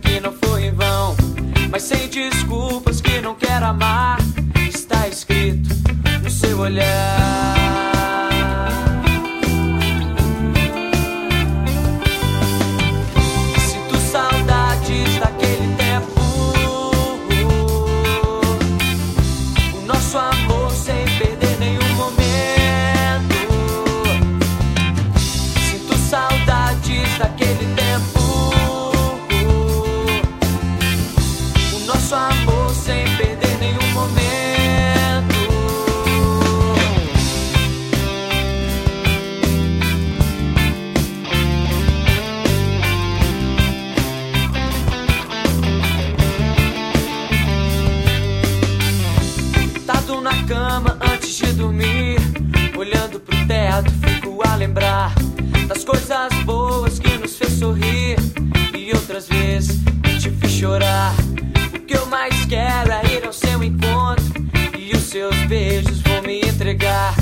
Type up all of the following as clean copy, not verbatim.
que não foi em vão, mas sem desculpas que não quero amar. Está escrito no seu olhar. Sinto saudades daquele tempo, o nosso amor sem perder nenhum momento. Sinto saudades daquele tempo, o nosso amor sem perder nenhum momento. Deitado na cama antes de dormir, olhando pro teto, fico a lembrar das coisas boas que nos fez sorrir e outras vezes que te fiz chorar. O que eu mais quero é ir ao seu encontro e os seus beijos vão me entregar.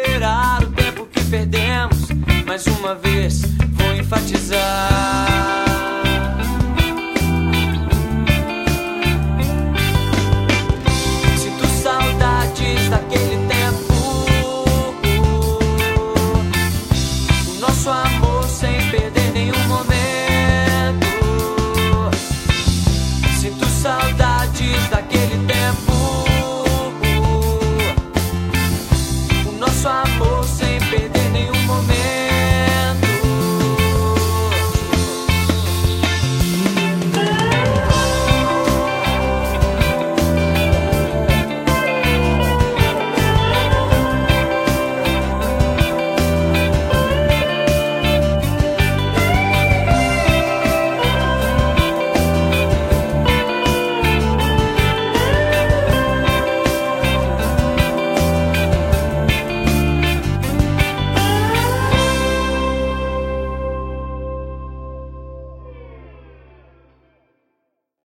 Recuperar o tempo que perdemos, mais uma vez vou enfatizar.